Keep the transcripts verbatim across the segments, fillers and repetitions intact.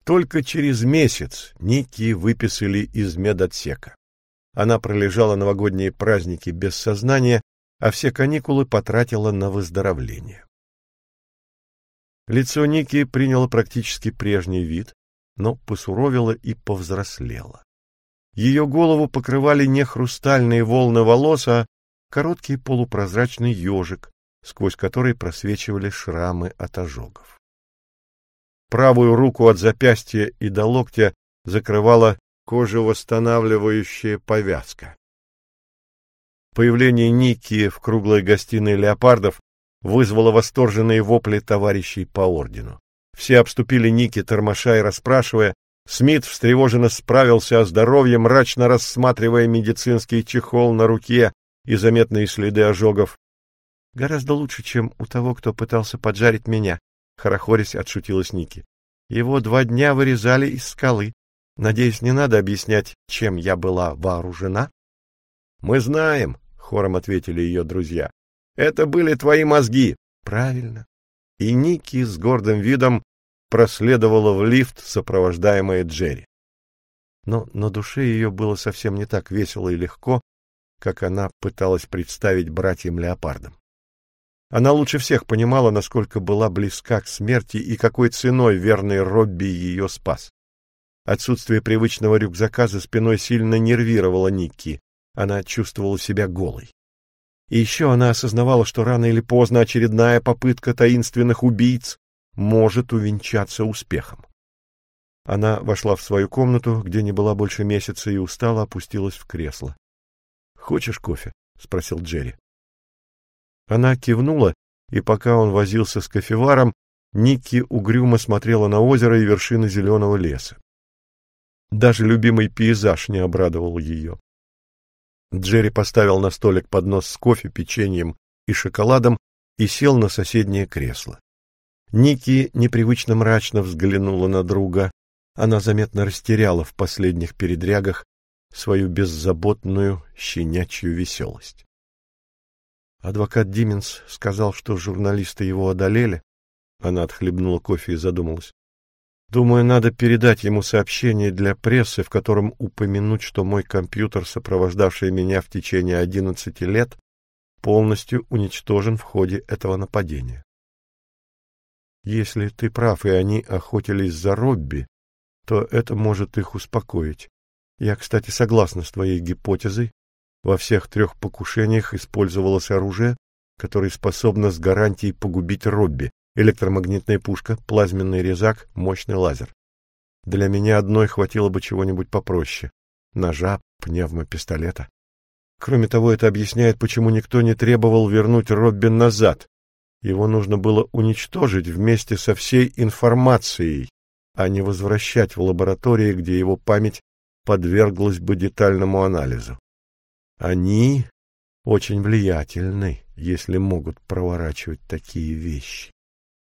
Только через месяц Никки выписали из медотсека. Она пролежала новогодние праздники без сознания, а все каникулы потратила на выздоровление. Лицо Никки приняло практически прежний вид, но посуровело и повзрослело. Ее голову покрывали не хрустальные волны волос, а короткий полупрозрачный ежик, сквозь который просвечивали шрамы от ожогов. Правую руку от запястья и до локтя закрывала кожевосстанавливающая повязка. Появление Никки в круглой гостиной леопардов вызвало восторженные вопли товарищей по ордену. Все обступили Никки, тормоша и расспрашивая. Смит встревоженно справился о здоровье, мрачно рассматривая медицинский чехол на руке и заметные следы ожогов. — Гораздо лучше, чем у того, кто пытался поджарить меня, — хорохорясь отшутилась Никки. — Его два дня вырезали из скалы. Надеюсь, не надо объяснять, чем я была вооружена? — Мы знаем, — хором ответили ее друзья. — Это были твои мозги. — Правильно. И Никки с гордым видом проследовала в лифт, сопровождаемая Джерри. Но на душе ее было совсем не так весело и легко, как она пыталась представить братьям-леопардам. Она лучше всех понимала, насколько была близка к смерти и какой ценой верный Робби ее спас. Отсутствие привычного рюкзака за спиной сильно нервировало Никки. Она чувствовала себя голой. И еще она осознавала, что рано или поздно очередная попытка таинственных убийц может увенчаться успехом. Она вошла в свою комнату, где не была больше месяца, и устало опустилась в кресло. — Хочешь кофе? — спросил Джерри. Она кивнула, и пока он возился с кофеваром, Никки угрюмо смотрела на озеро и вершины зеленого леса. Даже любимый пейзаж не обрадовал ее. Джерри поставил на столик поднос с кофе, печеньем и шоколадом и сел на соседнее кресло. Никки непривычно мрачно взглянула на друга. Она заметно растеряла в последних передрягах свою беззаботную щенячью веселость. Адвокат Диминс сказал, что журналисты его одолели. Она отхлебнула кофе и задумалась. Думаю, надо передать ему сообщение для прессы, в котором упомянуть, что мой компьютер, сопровождавший меня в течение одиннадцати лет, полностью уничтожен в ходе этого нападения. Если ты прав, и они охотились за Робби, то это может их успокоить. Я, кстати, согласна с твоей гипотезой. Во всех трех покушениях использовалось оружие, которое способно с гарантией погубить Робби. Электромагнитная пушка, плазменный резак, мощный лазер. Для меня одной хватило бы чего-нибудь попроще. Ножа, пневмопистолета. Кроме того, это объясняет, почему никто не требовал вернуть Робби назад. Его нужно было уничтожить вместе со всей информацией, а не возвращать в лаборатории, где его память подверглась бы детальному анализу. Они очень влиятельны, если могут проворачивать такие вещи.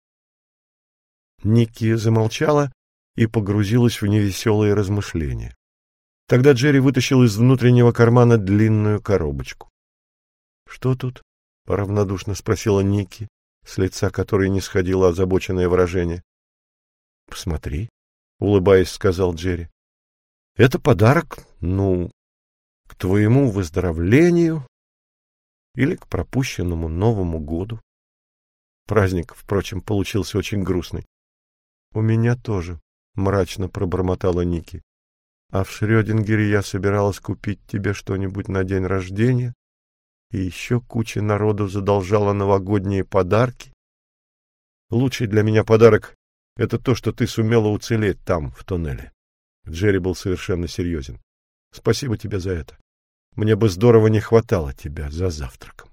Никки замолчала и погрузилась в невеселые размышления. Тогда Джерри вытащил из внутреннего кармана длинную коробочку. — Что тут? — равнодушно спросила Никки, с лица которой не сходило озабоченное выражение. — Посмотри, — улыбаясь, сказал Джерри. — Это подарок, ну, к твоему выздоровлению или к пропущенному Новому году. Праздник, впрочем, получился очень грустный. — У меня тоже, — мрачно пробормотала Никки. — А в Шрёдингере я собиралась купить тебе что-нибудь на день рождения, и еще куча народу задолжала новогодние подарки. Лучший для меня подарок — это то, что ты сумела уцелеть там, в тоннеле. Джерри был совершенно серьезен. Спасибо тебе за это. Мне бы здорово не хватало тебя за завтраком.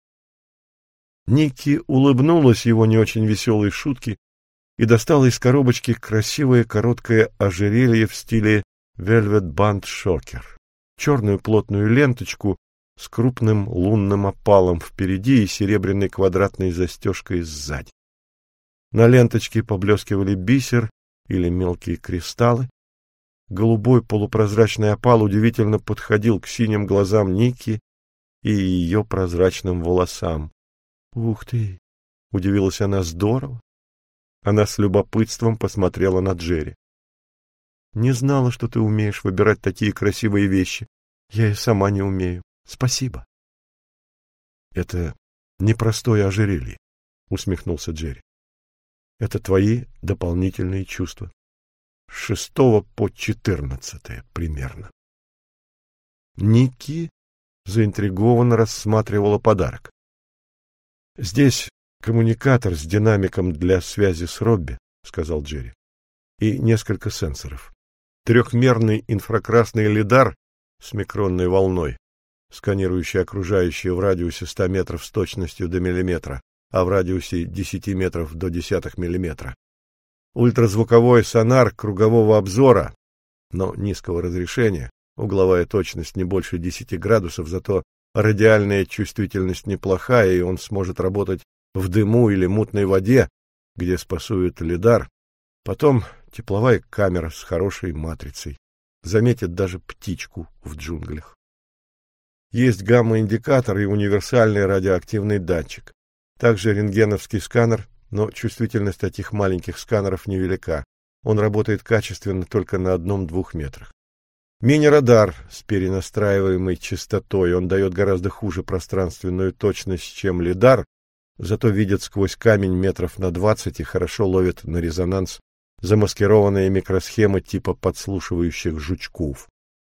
Никки улыбнулась его не очень веселой шутке и достала из коробочки красивое короткое ожерелье в стиле Velvet Band Shocker, черную плотную ленточку с крупным лунным опалом впереди и серебряной квадратной застежкой сзади. На ленточке поблескивали бисер или мелкие кристаллы. Голубой полупрозрачный опал удивительно подходил к синим глазам Никки и ее прозрачным волосам. — Ух ты! — удивилась она. — Здорово! Она с любопытством посмотрела на Джерри. Не знала, что ты умеешь выбирать такие красивые вещи. Я и сама не умею. Спасибо. Это непростое ожерелье, усмехнулся Джерри. Это твои дополнительные чувства. С шестого по четырнадцатое примерно. Ники заинтригованно рассматривала подарок. Здесь коммуникатор с динамиком для связи с Робби, сказал Джерри, и несколько сенсоров. Трехмерный инфракрасный лидар с микронной волной, сканирующий окружающее в радиусе ста метров с точностью до миллиметра, а в радиусе десяти метров до десятых миллиметра. Ультразвуковой сонар кругового обзора, но низкого разрешения, угловая точность не больше десяти градусов, зато радиальная чувствительность неплохая, и он сможет работать в дыму или мутной воде, где спасует лидар. Потом тепловая камера с хорошей матрицей. Заметит даже птичку в джунглях. Есть гамма-индикатор и универсальный радиоактивный датчик. Также рентгеновский сканер, но чувствительность таких маленьких сканеров невелика. Он работает качественно только на одном-двух метрах. Мини-радар с перенастраиваемой частотой. Он дает гораздо хуже пространственную точность, чем лидар, зато видит сквозь камень метров на двадцать и хорошо ловит на резонанс замаскированные микросхемы типа подслушивающих жучков.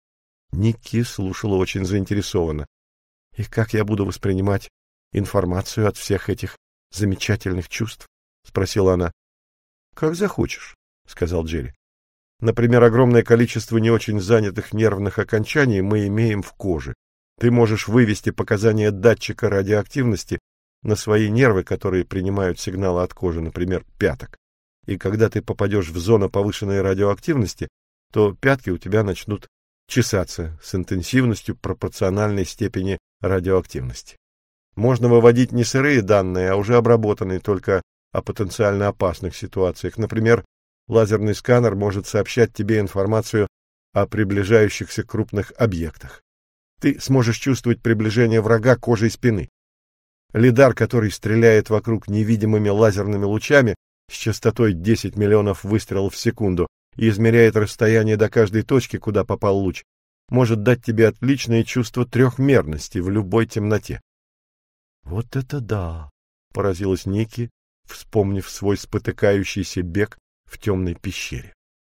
Ники слушала очень заинтересованно. И как я буду воспринимать информацию от всех этих замечательных чувств? Спросила она. Как захочешь, сказал Джерри. Например, огромное количество не очень занятых нервных окончаний мы имеем в коже. Ты можешь вывести показания датчика радиоактивности на свои нервы, которые принимают сигналы от кожи, например, пяток. И когда ты попадешь в зону повышенной радиоактивности, то пятки у тебя начнут чесаться с интенсивностью пропорциональной степени радиоактивности. Можно выводить не сырые данные, а уже обработанные, только о потенциально опасных ситуациях. Например, лазерный сканер может сообщать тебе информацию о приближающихся крупных объектах. Ты сможешь чувствовать приближение врага кожей спины. Лидар, который стреляет вокруг невидимыми лазерными лучами с частотой десять миллионов выстрелов в секунду и измеряет расстояние до каждой точки, куда попал луч, может дать тебе отличное чувство трехмерности в любой темноте. Вот это да! Поразилась Ники, вспомнив свой спотыкающийся бег в темной пещере.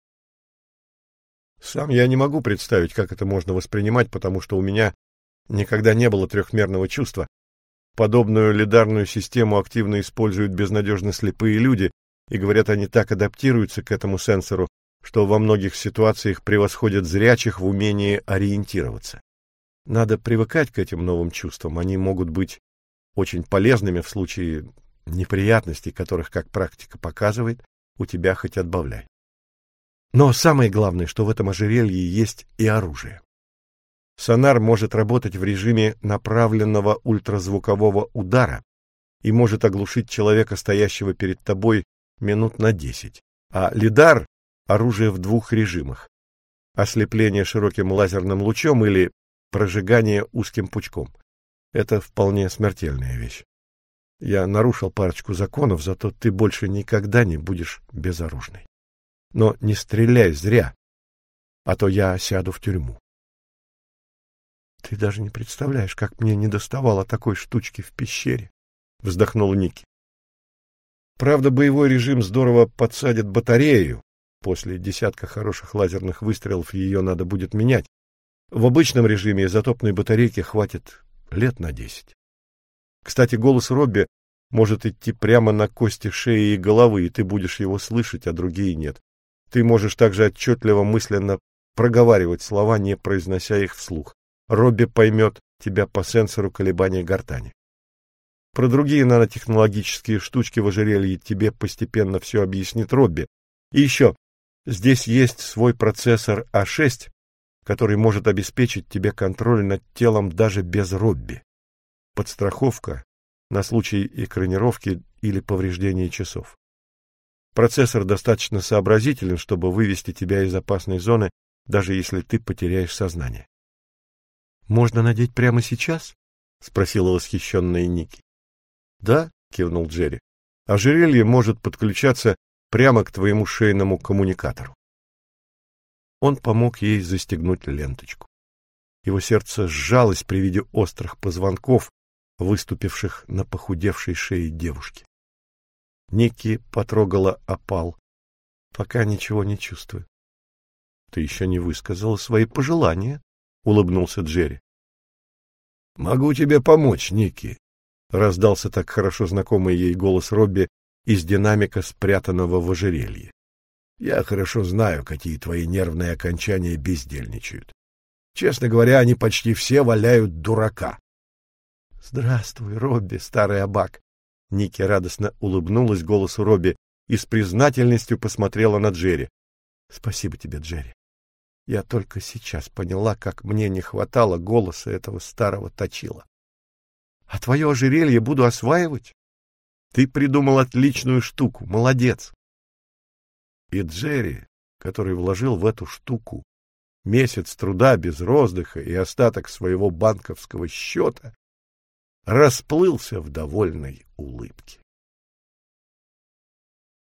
Сам я не могу представить, как это можно воспринимать, потому что у меня никогда не было трехмерного чувства. Подобную лидарную систему активно используют безнадежно слепые люди, и, говорят, они так адаптируются к этому сенсору, что во многих ситуациях превосходят зрячих в умении ориентироваться. Надо привыкать к этим новым чувствам, они могут быть очень полезными в случае неприятностей, которых, как практика показывает, у тебя хоть отбавляй. Но самое главное, что в этом ожерелье есть и оружие. Сонар может работать в режиме направленного ультразвукового удара и может оглушить человека, стоящего перед тобой, минут на десять. А лидар — оружие в двух режимах. Ослепление широким лазерным лучом или прожигание узким пучком. Это вполне смертельная вещь. Я нарушил парочку законов, зато ты больше никогда не будешь безоружной. Но не стреляй зря, а то я сяду в тюрьму. Ты даже не представляешь, как мне недоставало такой штучки в пещере, вздохнула Ники. Правда, боевой режим здорово подсадит батарею. После десятка хороших лазерных выстрелов ее надо будет менять. В обычном режиме изотопной батарейки хватит лет на десять. Кстати, голос Робби может идти прямо на кости шеи и головы, и ты будешь его слышать, а другие нет. Ты можешь также отчетливо мысленно проговаривать слова, не произнося их вслух. Робби поймет тебя по сенсору колебаний гортани. Про другие нанотехнологические штучки в ожерелье тебе постепенно все объяснит Робби. И еще, здесь есть свой процессор а шесть, который может обеспечить тебе контроль над телом даже без Робби. Подстраховка на случай экранировки или повреждения часов. Процессор достаточно сообразителен, чтобы вывести тебя из опасной зоны, даже если ты потеряешь сознание. «Можно надеть прямо сейчас?» — спросила восхищенная Ники. «Да», — кивнул Джерри. «Ожерелье может подключаться прямо к твоему шейному коммуникатору». Он помог ей застегнуть ленточку. Его сердце сжалось при виде острых позвонков, выступивших на похудевшей шее девушки. Ники потрогала опал. Пока ничего не чувствую. — Ты еще не высказала свои пожелания, — улыбнулся Джерри. — Могу тебе помочь, Ники, — раздался так хорошо знакомый ей голос Робби из динамика, спрятанного в ожерелье. — Я хорошо знаю, какие твои нервные окончания бездельничают. Честно говоря, они почти все валяют дурака. — Здравствуй, Робби, старый абак. Ники радостно улыбнулась голосу Робби и с признательностью посмотрела на Джерри. — Спасибо тебе, Джерри. Я только сейчас поняла, как мне не хватало голоса этого старого точила. — А твое ожерелье буду осваивать? Ты придумал отличную штуку, молодец. И Джерри, который вложил в эту штуку месяц труда без роздыха и остаток своего банковского счета, расплылся в довольной улыбке.